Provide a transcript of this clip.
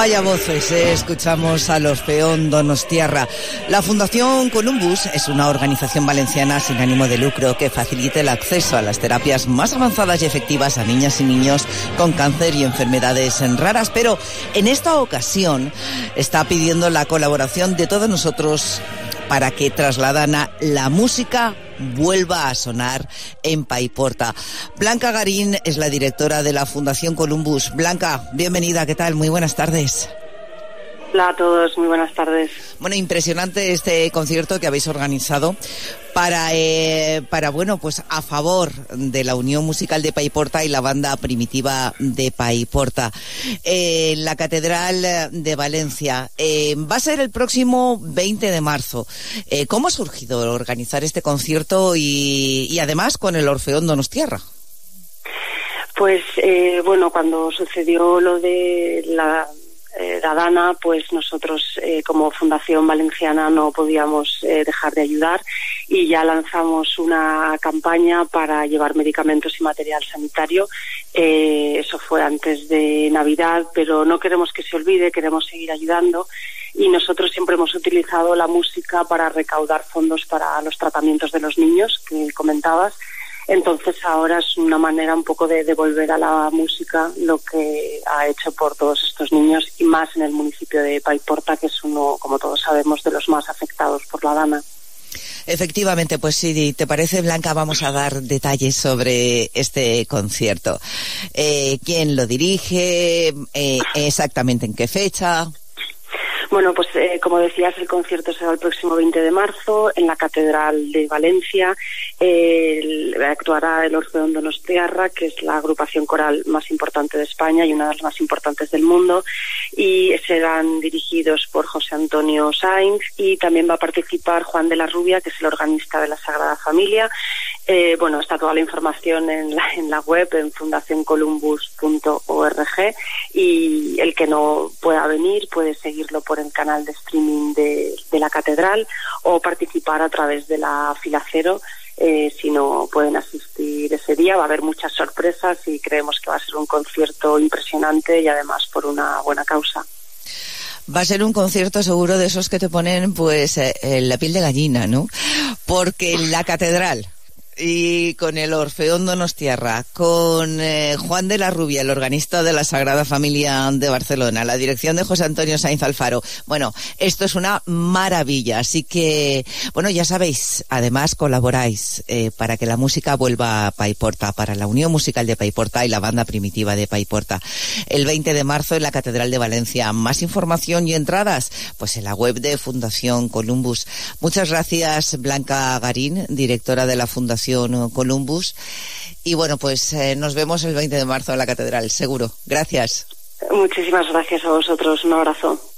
Vaya voces, escuchamos al Orfeón Donostiarra. La Fundación Columbus es una organización valenciana sin ánimo de lucro que facilita el acceso a las terapias más avanzadas y efectivas a niñas y niños con cáncer y enfermedades raras, pero en esta ocasión está pidiendo la colaboración de todos nosotros para que Trasladana la música vuelva a sonar en Paiporta. Blanca Garín es la directora de la Fundación Columbus. Blanca, bienvenida, ¿qué tal? Muy buenas tardes. Hola a todos, muy buenas tardes. Bueno, impresionante este concierto que habéis organizado para bueno, pues a favor de la Unión Musical de Paiporta y la Banda Primitiva de Paiporta. La Catedral de Valencia va a ser el próximo 20 de marzo. ¿Cómo ha surgido organizar este concierto y además con el Orfeón Donostiarra? Pues bueno, cuando sucedió lo de la Dana, pues nosotros como Fundación Valenciana no podíamos dejar de ayudar y ya lanzamos una campaña para llevar medicamentos y material sanitario. Eso fue antes de Navidad, pero no queremos que se olvide, queremos seguir ayudando y nosotros siempre hemos utilizado la música para recaudar fondos para los tratamientos de los niños que comentabas. Entonces ahora es una manera un poco de devolver a la música lo que ha hecho por todos estos niños y más en el municipio de Paiporta, que es uno, como todos sabemos, de los más afectados por la Dana. Efectivamente, pues si te parece, Blanca, vamos a dar detalles sobre este concierto. ¿Quién lo dirige? ¿Exactamente en qué fecha? Bueno, pues como decías, el concierto será el próximo 20 de marzo en la Catedral de Valencia. Actuará el Orfeón Donostiarra, que es la agrupación coral más importante de España y una de las más importantes del mundo, y serán dirigidos por José Antonio Sainz, y también va a participar Juan de la Rubia, que es el organista de la Sagrada Familia. Bueno, está toda la información en la web, en fundacioncolumbus.org, y el que no pueda venir puede seguirlo por el canal de streaming de la catedral o participar a través de la Fila Cero. Si no pueden asistir ese día, va a haber muchas sorpresas y creemos que va a ser un concierto impresionante y además por una buena causa. Va a ser un concierto seguro de esos que te ponen pues la piel de gallina, ¿no? Porque la catedral y con el Orfeón Donostiarra, con Juan de la Rubia, el organista de la Sagrada Familia de Barcelona, la dirección de José Antonio Sainz Alfaro. Bueno, esto es una maravilla, así que, bueno, ya sabéis, además colaboráis para que la música vuelva a Paiporta, para la Unión Musical de Paiporta y la Banda Primitiva de Paiporta. El 20 de marzo en la Catedral de Valencia. Más información y entradas, pues en la web de Fundación Columbus. Muchas gracias, Blanca Garín, directora de la Fundación Columbus, y bueno, pues nos vemos el 20 de marzo en la catedral, seguro. Gracias. Muchísimas gracias a vosotros, un abrazo.